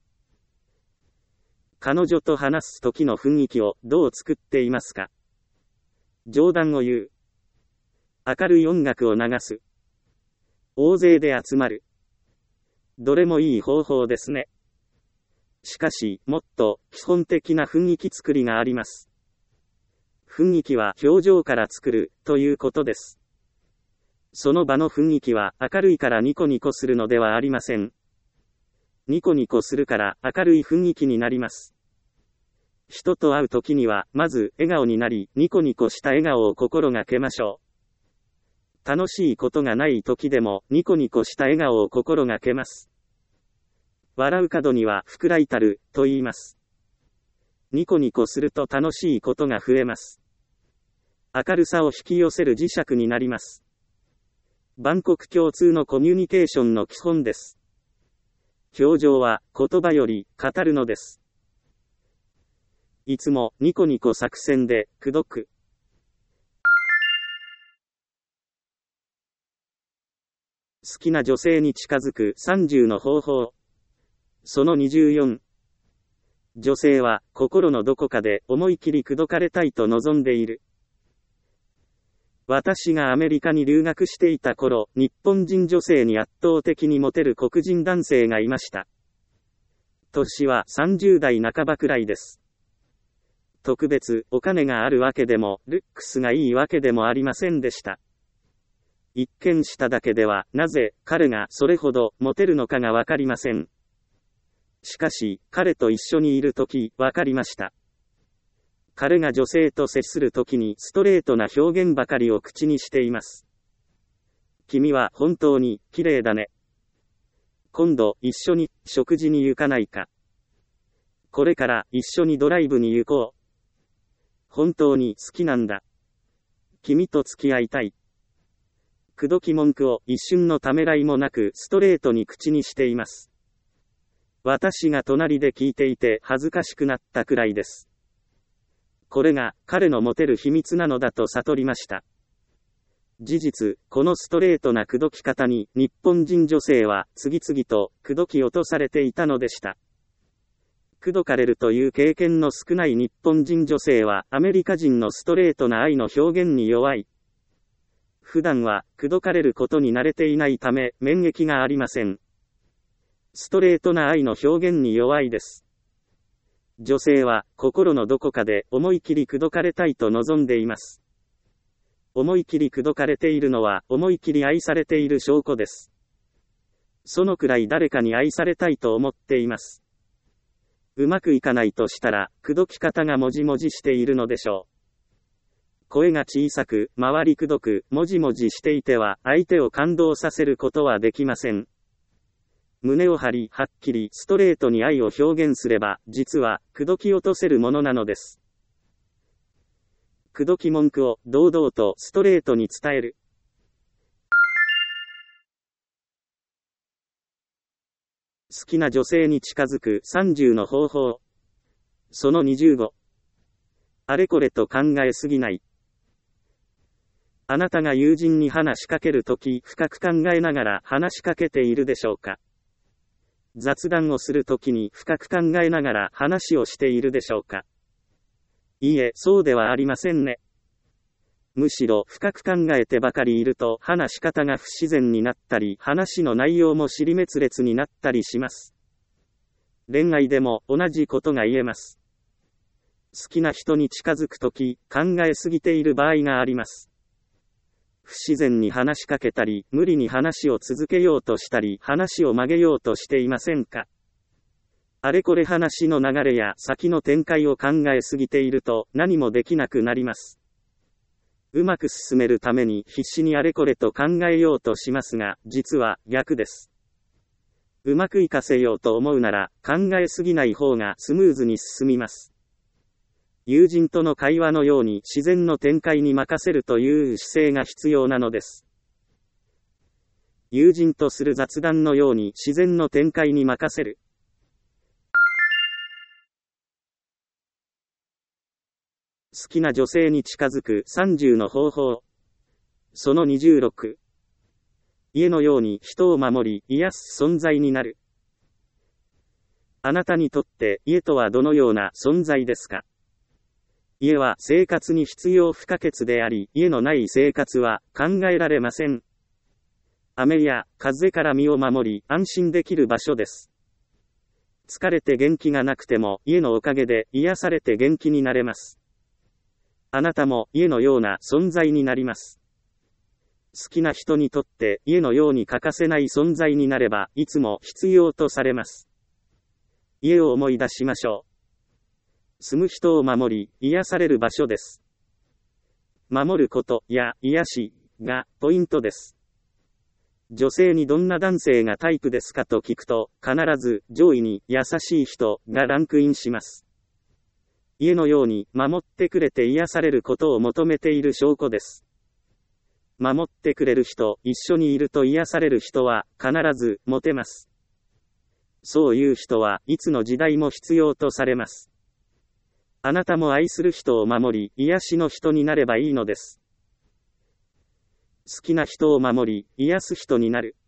彼女と話す時の雰囲気をどう作っていますか？冗談を言う。明るい音楽を流す。大勢で集まる。どれもいい方法ですね。しかし、もっと基本的な雰囲気作りがあります。雰囲気は表情から作るということです。その場の雰囲気は明るいからニコニコするのではありません。ニコニコするから明るい雰囲気になります。人と会うときには、まず笑顔になり、ニコニコした笑顔を心がけましょう。楽しいことがないときでも、ニコニコした笑顔を心がけます。笑う角には福来たる、と言います。ニコニコすると楽しいことが増えます。明るさを引き寄せる磁石になります。万国共通のコミュニケーションの基本です。表情は言葉より語るのです。いつもニコニコ作戦で口説く。好きな女性に近づく30の方法。その24。女性は心のどこかで思い切り口説かれたいと望んでいる。私がアメリカに留学していた頃、日本人女性に圧倒的にモテる黒人男性がいました。年は30代半ばくらいです。特別お金があるわけでも、ルックスがいいわけでもありませんでした。一見しただけでは、なぜ彼がそれほどモテるのかがわかりません。しかし、彼と一緒にいるとき、わかりました。彼が女性と接するときにストレートな表現ばかりを口にしています。君は本当に綺麗だね。今度一緒に食事に行かないか。これから一緒にドライブに行こう。本当に好きなんだ。君と付き合いたい。口説き文句を一瞬のためらいもなくストレートに口にしています。私が隣で聞いていて恥ずかしくなったくらいです。これが彼のモテる秘密なのだと悟りました。事実、このストレートな口説き方に日本人女性は次々と口説き落とされていたのでした。口説かれるという経験の少ない日本人女性はアメリカ人のストレートな愛の表現に弱い。普段は口説かれることに慣れていないため免疫がありません。ストレートな愛の表現に弱いです。女性は心のどこかで思い切り口説かれたいと望んでいます。思い切り口説かれているのは思い切り愛されている証拠です。そのくらい誰かに愛されたいと思っています。うまくいかないとしたら口説き方がもじもじしているのでしょう。声が小さく、回りくどく、もじもじしていては相手を感動させることはできません。胸を張り、はっきり、ストレートに愛を表現すれば、実は、口説き落とせるものなのです。口説き文句を、堂々と、ストレートに伝える。好きな女性に近づく30の方法。その25。あれこれと考えすぎない。あなたが友人に話しかけるとき、深く考えながら話しかけているでしょうか。雑談をするときに深く考えながら話をしているでしょうか。いいえ、そうではありませんね。むしろ深く考えてばかりいると話し方が不自然になったり、話の内容も尻滅裂になったりします。恋愛でも同じことが言えます。 好きな人に近づくとき、考えすぎている場合があります。不自然に話しかけたり、無理に話を続けようとしたり、話を曲げようとしていませんか？あれこれ話の流れや先の展開を考えすぎていると、何もできなくなります。うまく進めるために必死にあれこれと考えようとしますが、実は逆です。うまくいかせようと思うなら、考えすぎない方がスムーズに進みます。友人との会話のように自然の展開に任せるという姿勢が必要なのです。友人とする雑談のように自然の展開に任せる。好きな女性に近づく30の方法。その26。家のように人を守り、癒す存在になる。あなたにとって家とはどのような存在ですか？家は生活に必要不可欠であり、家のない生活は考えられません。雨や風から身を守り、安心できる場所です。疲れて元気がなくても、家のおかげで癒されて元気になれます。あなたも家のような存在になります。好きな人にとって家のように欠かせない存在になれば、いつも必要とされます。家を思い出しましょう。住む人を守り、癒される場所です。守ることや癒しがポイントです。女性にどんな男性がタイプですかと聞くと、必ず上位に優しい人がランクインします。家のように守ってくれて癒されることを求めている証拠です。守ってくれる人、一緒にいると癒される人は必ずモテます。そういう人はいつの時代も必要とされます。あなたも愛する人を守り、癒しの人になればいいのです。好きな人を守り、癒す人になる。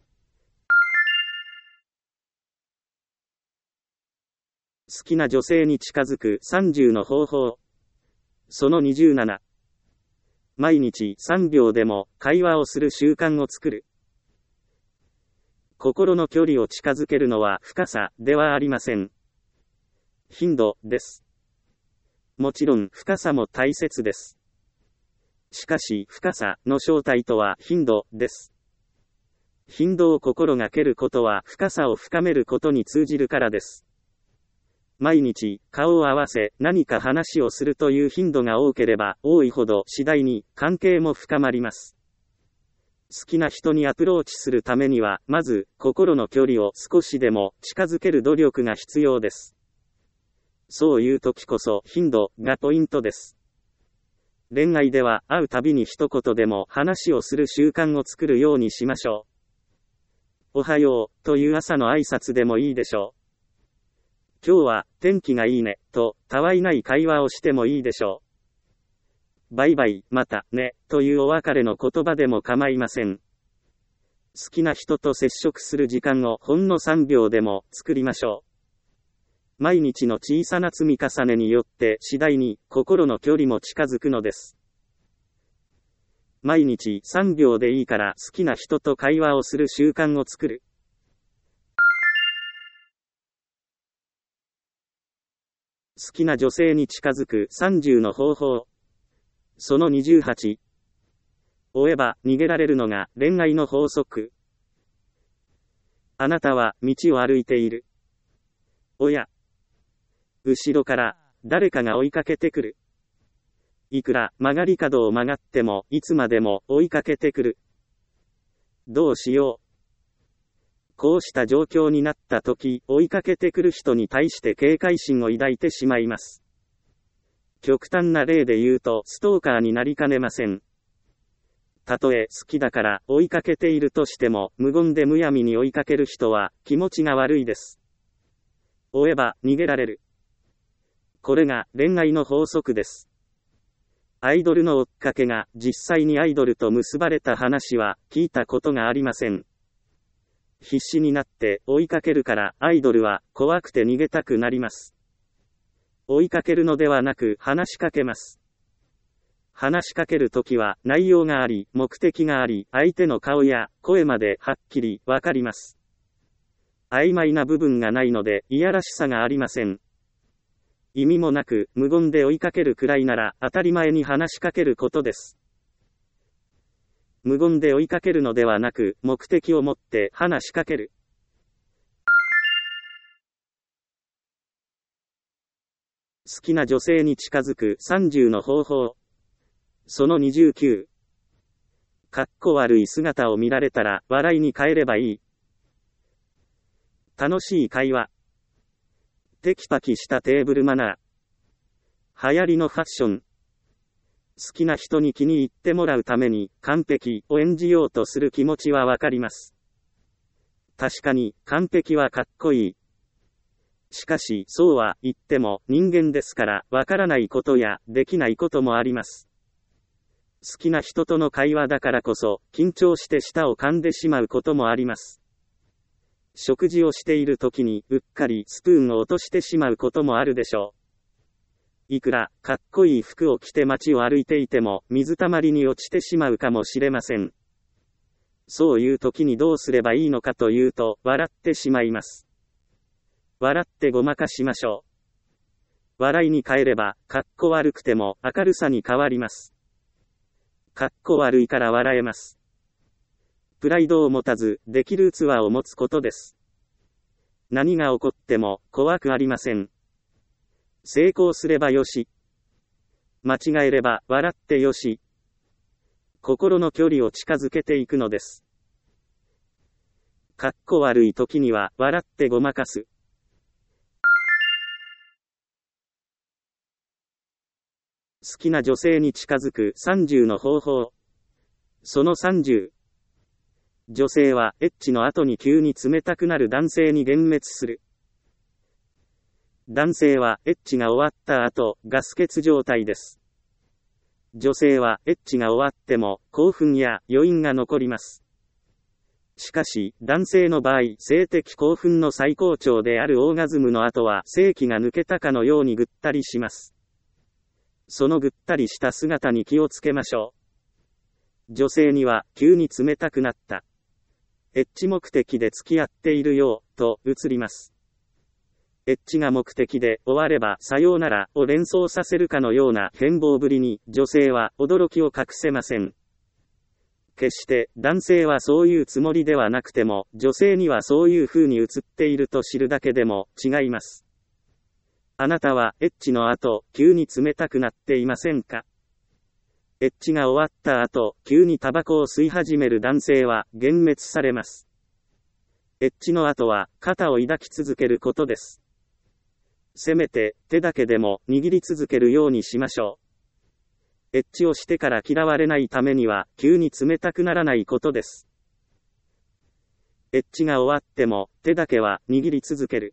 好きな女性に近づく30の方法。その27。毎日3秒でも会話をする習慣を作る。心の距離を近づけるのは深さではありません。頻度です。もちろん深さも大切です。しかし深さの正体とは頻度です。頻度を心がけることは深さを深めることに通じるからです。毎日顔を合わせ何か話をするという頻度が多ければ多いほど次第に関係も深まります。好きな人にアプローチするためにはまず心の距離を少しでも近づける努力が必要です。そういう時こそ頻度がポイントです。恋愛では会うたびに一言でも話をする習慣を作るようにしましょう。おはようという朝の挨拶でもいいでしょう。今日は天気がいいねとたわいない会話をしてもいいでしょう。バイバイ、またねというお別れの言葉でも構いません。好きな人と接触する時間をほんの3秒でも作りましょう。毎日の小さな積み重ねによって次第に心の距離も近づくのです。毎日3秒でいいから好きな人と会話をする習慣を作る。好きな女性に近づく30の方法。その28。追えば逃げられるのが恋愛の法則。あなたは道を歩いている。おや。後ろから誰かが追いかけてくる。いくら曲がり角を曲がってもいつまでも追いかけてくる。どうしよう。こうした状況になった時、追いかけてくる人に対して警戒心を抱いてしまいます。極端な例で言うとストーカーになりかねません。たとえ好きだから追いかけているとしても無言でむやみに追いかける人は気持ちが悪いです。追えば逃げられる。これが恋愛の法則です。アイドルの追っかけが実際にアイドルと結ばれた話は聞いたことがありません。必死になって追いかけるからアイドルは怖くて逃げたくなります。追いかけるのではなく話しかけます。話しかけるときは内容があり、目的があり、相手の顔や声まではっきりわかります。曖昧な部分がないのでいやらしさがありません。 意味もなく無言で追いかけるくらいなら当たり前に話しかけることです。無言で追いかけるのではなく目的を持って話しかける。好きな女性に近づく30の方法。その29。かっこ悪い姿を見られたら笑いに変えればいい。楽しい会話。テキパキしたテーブルマナー。流行りのファッション。好きな人に気に入ってもらうために完璧を演じようとする気持ちはわかります。確かに完璧はかっこいい。しかしそうは言っても人間ですからわからないことやできないこともあります。好きな人との会話だからこそ緊張して舌を噛んでしまうこともあります。食事をしている時にうっかりスプーンを落としてしまうこともあるでしょう。いくらかっこいい服を着て街を歩いていても水たまりに落ちてしまうかもしれません。そういう時にどうすればいいのかというと笑ってしまいます。笑ってごまかしましょう。笑いに変えればかっこ悪くても明るさに変わります。かっこ悪いから笑えます。プライドを持たず、できる器を持つことです。何が起こっても怖くありません。成功すればよし。間違えれば笑ってよし。心の距離を近づけていくのです。かっこ悪い時には笑ってごまかす。好きな女性に近づく30の方法。その30。女性はエッチの後に急に冷たくなる男性に幻滅する。男性はエッチが終わった後、ガス欠状態です。女性はエッチが終わっても興奮や余韻が残ります。しかし、男性の場合、性的興奮の最高潮であるオーガズムの後は性器が抜けたかのようにぐったりします。そのぐったりした姿に気をつけましょう。女性には急に冷たくなった。エッチ目的で付き合っているよう、と映ります。エッチが目的で終わればさようならを連想させるかのような変貌ぶりに女性は驚きを隠せません。決して男性はそういうつもりではなくても女性にはそういう風に映っていると知るだけでも違います。あなたはエッチの後、急に冷たくなっていませんか？エッチが終わった後、急にタバコを吸い始める男性は幻滅されます。エッチの後は肩を抱き続けることです。せめて手だけでも握り続けるようにしましょう。エッチをしてから嫌われないためには急に冷たくならないことです。エッチが終わっても手だけは握り続ける。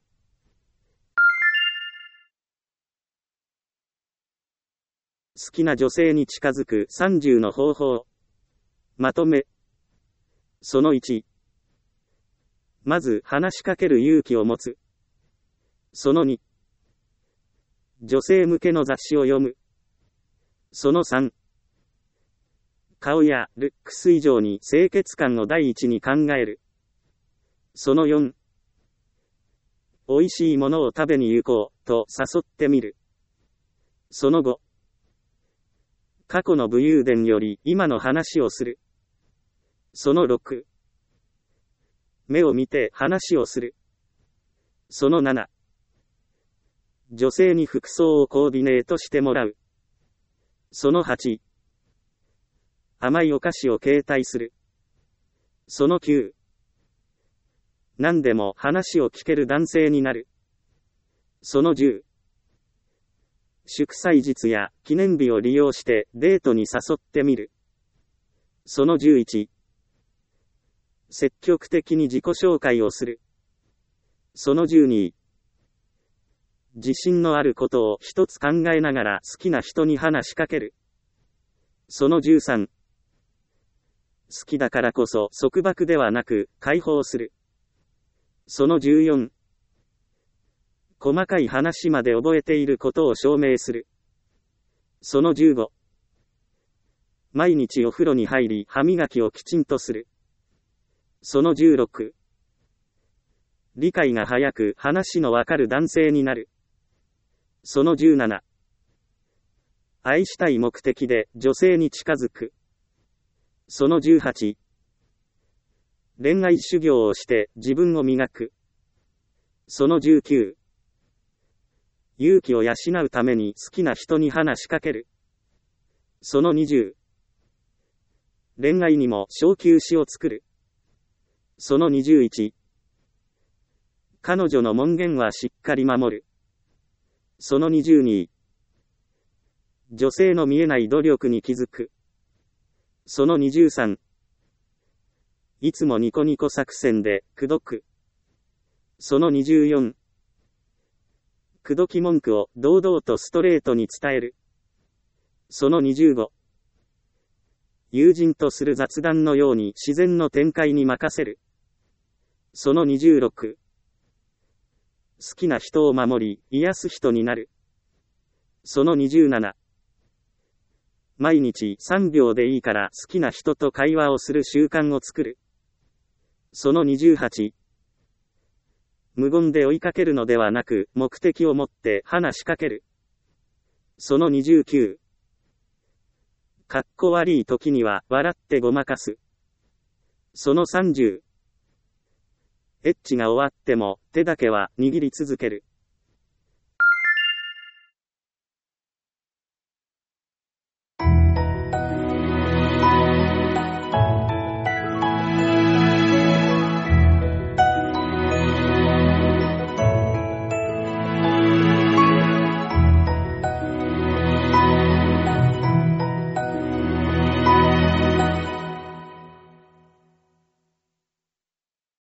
好きな女性に近づく30の方法。まとめ。その1。まず話しかける勇気を持つ。その2。女性向けの雑誌を読む。その3。顔やルックス以上に清潔感を第一に考える。その4。美味しいものを食べに行こうと誘ってみる。その5。過去の武勇伝より今の話をする。その6。目を見て話をする。その7。女性に服装をコーディネートしてもらう。その8。甘いお菓子を携帯する。その9。何でも話を聞ける男性になる。その10。祝祭日や記念日を利用してデートに誘ってみる。その11。積極的に自己紹介をする。その12。自信のあることを一つ考えながら好きな人に話しかける。その13。好きだからこそ束縛ではなく解放する。その14。細かい話まで覚えていることを証明する。その15。毎日お風呂に入り歯磨きをきちんとする。その16。理解が早く話のわかる男性になる。 その17。愛したい目的で女性に近づく。その18。恋愛修行をして自分を磨く。その19。勇気を養うために好きな人に話しかける。その20。恋愛にも小休止を作る。その21。彼女の門限はしっかり守る。その22。女性の見えない努力に気づく。その23。いつもニコニコ作戦で口説く。その24。口説き文句を堂々とストレートに伝える。その25。友人とする雑談のように自然の展開に任せる。その26。好きな人を守り、癒す人になる。その27。毎日3秒でいいから好きな人と会話をする習慣を作る。その28。無言で追いかけるのではなく、目的を持って話しかける。その29。かっこ悪い時には笑ってごまかす。その30。エッチが終わっても手だけは握り続ける。